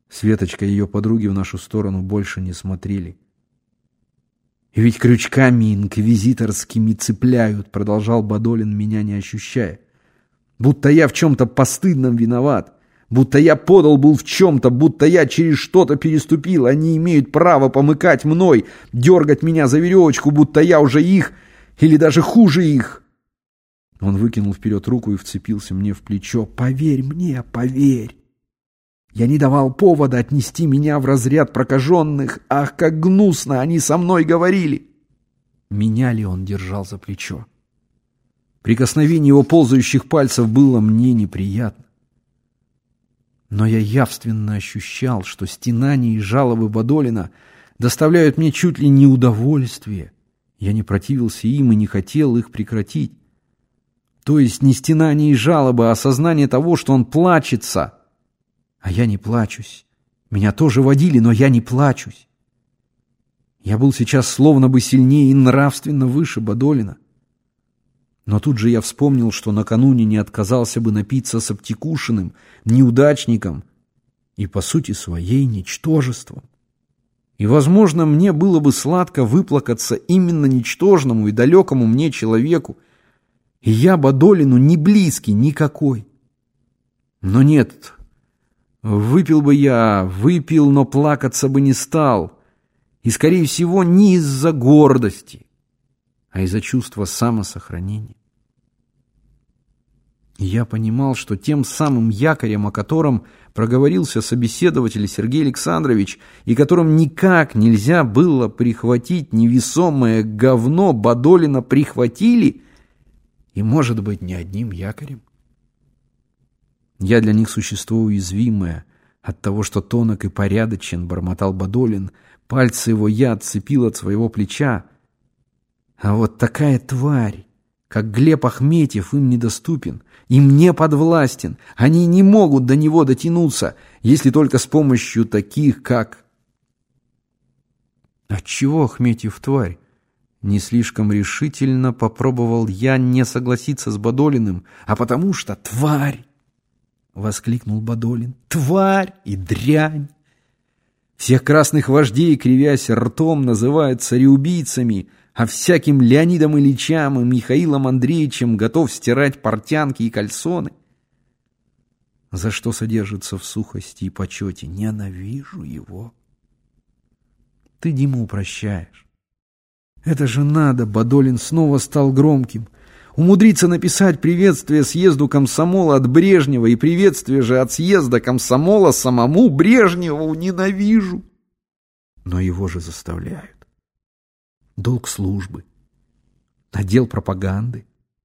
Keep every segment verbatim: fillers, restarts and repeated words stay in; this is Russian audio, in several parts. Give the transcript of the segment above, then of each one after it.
Светочка и ее подруги в нашу сторону больше не смотрели. «И ведь крючками инквизиторскими цепляют», — продолжал Бадолин, меня не ощущая. «Будто я в чем-то постыдном виноват, будто я подал был в чем-то, будто я через что-то переступил. Они имеют право помыкать мной, дергать меня за веревочку, будто я уже их или даже хуже их». Он выкинул вперед руку и вцепился мне в плечо. «Поверь мне, поверь. Я не давал повода отнести меня в разряд прокаженных. Ах, как гнусно они со мной говорили!» Меня ли он держал за плечо? Прикосновение его ползающих пальцев было мне неприятно. Но я явственно ощущал, что стенания и жалобы Бадолина доставляют мне чуть ли не удовольствие. Я не противился им и не хотел их прекратить. То есть не стенания и жалобы, а осознание того, что он плачется. А я не плачусь. Меня тоже водили, но я не плачусь. Я был сейчас словно бы сильнее и нравственно выше Бадолина. Но тут же я вспомнил, что накануне не отказался бы напиться с Обтекушиным, неудачником и, по сути своей, ничтожеством. И, возможно, мне было бы сладко выплакаться именно ничтожному и далекому мне человеку, и я Бадолину не близкий никакой. Но нет, выпил бы я, выпил, но плакаться бы не стал. И, скорее всего, не из-за гордости, а из-за чувства самосохранения. И я понимал, что тем самым якорем, о котором проговорился собеседователь Сергей Александрович, и которым никак нельзя было прихватить невесомое говно, Бадолина прихватили, и, может быть, не одним якорем. Я для них существо уязвимое. От того, что тонок и порядочен, бормотал Бадолин, пальцы его я отцепил от своего плеча. А вот такая тварь, как Глеб Ахметьев, им недоступен, им не подвластен. Они не могут до него дотянуться, если только с помощью таких, как... Отчего Ахметьев тварь? Не слишком решительно попробовал я не согласиться с Бадолиным, а потому что тварь! — воскликнул Бадолин. «Тварь и дрянь! Всех красных вождей, кривясь ртом, называют цареубийцами, а всяким Леонидом Ильичам и Михаилом Андреевичем готов стирать портянки и кальсоны. За что содержится в сухости и почете? Ненавижу его. Ты, Дима, упрощаешь. Это же надо!» Бадолин снова стал громким. Умудриться написать приветствие съезду комсомола от Брежнева и приветствие же от съезда комсомола самому Брежневу. Ненавижу. Но его же заставляют. Долг службы. Отдел пропаганды.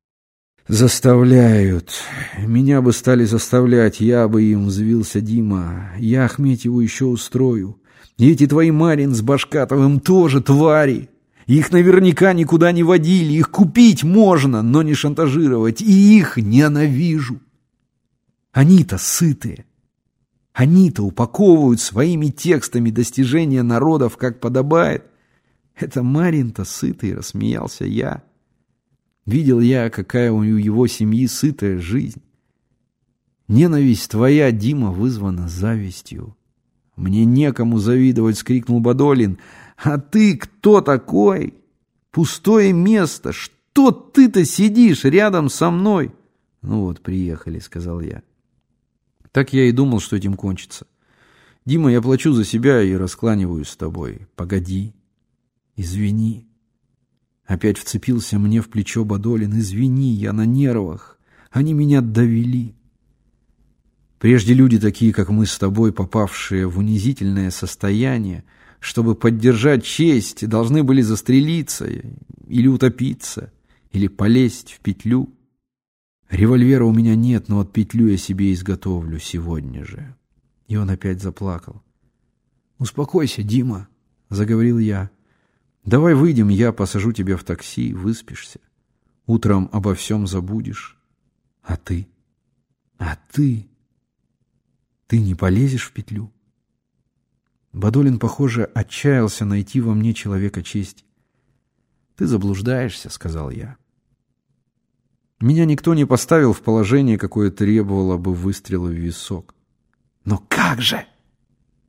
Заставляют. Меня бы стали заставлять, я бы им взвился, Дима. Я Ахметьеву еще устрою. И эти твои Марин с Башкатовым тоже твари. Их наверняка никуда не водили, их купить можно, но не шантажировать, и их ненавижу. Они-то сытые, они-то упаковывают своими текстами достижения народов, как подобает. Это Марин-то сытый, рассмеялся я. Видел я, какая у его семьи сытая жизнь. Ненависть твоя, Дима, вызвана завистью. Мне некому завидовать, скрикнул Бадолин. А ты кто такой? Пустое место. Что ты-то сидишь рядом со мной? Ну вот, приехали, сказал я. Так я и думал, что этим кончится. Дима, я плачу за себя и раскланиваюсь с тобой. Погоди. Извини. Опять вцепился мне в плечо Бадолин. Извини, я на нервах. Они меня довели. Прежде люди такие, как мы с тобой, попавшие в унизительное состояние, чтобы поддержать честь, должны были застрелиться или утопиться, или полезть в петлю. Револьвера у меня нет, но от петлю я себе изготовлю сегодня же. И он опять заплакал. «Успокойся, Дима», — заговорил я. «Давай выйдем, я посажу тебя в такси, выспишься. Утром обо всем забудешь. А ты? А ты? Ты не полезешь в петлю?» Бадолин, похоже, отчаялся найти во мне человека чести. «Ты заблуждаешься», — сказал я. Меня никто не поставил в положение, какое требовало бы выстрела в висок. «Но как же?»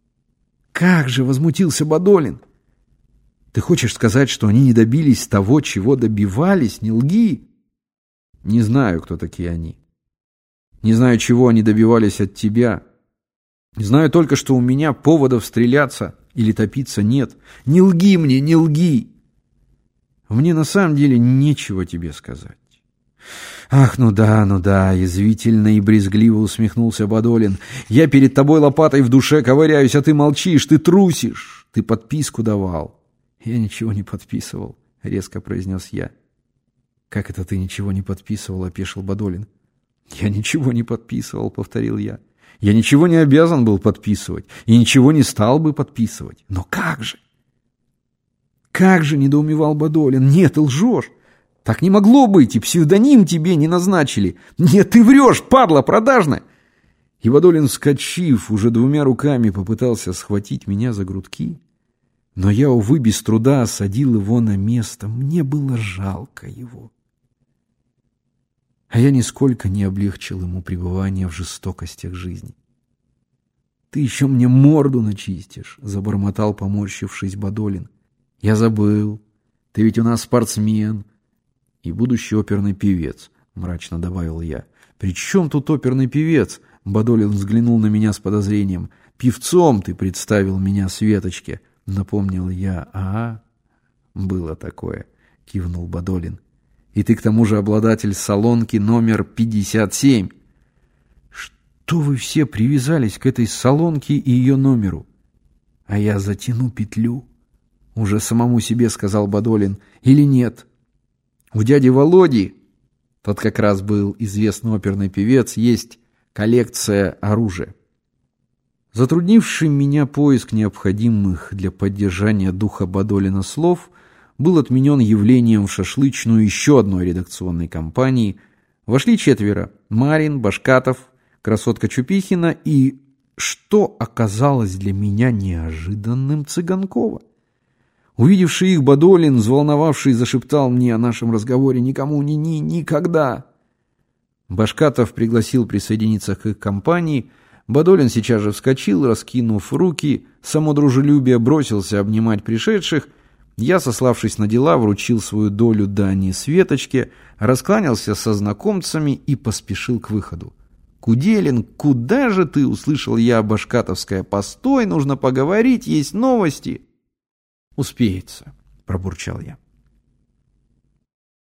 Как же, возмутился Бадолин. Ты хочешь сказать, что они не добились того, чего добивались? Не лги. Не знаю, кто такие они. Не знаю, чего они добивались от тебя. Знаю только, что у меня поводов стреляться или топиться нет. Не лги мне, не лги. Мне на самом деле нечего тебе сказать. Ах, ну да, ну да, язвительно и брезгливо усмехнулся Бадолин. Я перед тобой лопатой в душе ковыряюсь, а ты молчишь, ты трусишь. Ты подписку давал. Я ничего не подписывал, резко произнес я. Как это ты ничего не подписывал, опешил Бадолин. Я ничего не подписывал, повторил я. Я ничего не обязан был подписывать и ничего не стал бы подписывать. Но как же? Как же, недоумевал Бадолин. Нет, ты лжешь. Так не могло быть, и псевдоним тебе не назначили. Нет, ты врешь, падла продажная. И Бадолин, вскочив, уже двумя руками попытался схватить меня за грудки. Но я, увы, без труда осадил его на место. Мне было жалко его. А я нисколько не облегчил ему пребывание в жестокостях жизни. «Ты еще мне морду начистишь», — забормотал, поморщившись, Бадолин. «Я забыл. Ты ведь у нас спортсмен и будущий оперный певец», — мрачно добавил я. «При чем тут оперный певец?» — Бадолин взглянул на меня с подозрением. «Певцом ты представил меня Светочке», — напомнил я. «Ага, было такое», — кивнул Бадолин. «И ты к тому же обладатель салонки номер пятьдесят семь». «Что вы все привязались к этой салонке и ее номеру?» «А я затяну петлю», — уже самому себе сказал Бадолин. «Или нет? У дяди Володи, тот как раз был известный оперный певец, есть коллекция оружия». Затруднивший меня поиск необходимых для поддержания духа Бадолина слов был отменен явлением в шашлычную еще одной редакционной компании. Вошли четверо: Марин, Башкатов, красотка Чупихина и, что оказалось для меня неожиданным, Цыганкова. Увидевший их, Бадолин, взволновавший, зашептал мне о нашем разговоре: «Никому, ни, ни, никогда!» Башкатов пригласил присоединиться к их компании. Бадолин сейчас же вскочил, раскинув руки, само дружелюбие, бросился обнимать пришедших. Я, сославшись на дела, вручил свою долю дани Светочке, раскланялся со знакомцами и поспешил к выходу. «Куделин, куда же ты?» — услышал я башкатовское. «Постой, нужно поговорить, есть новости». «Успеется», — пробурчал я.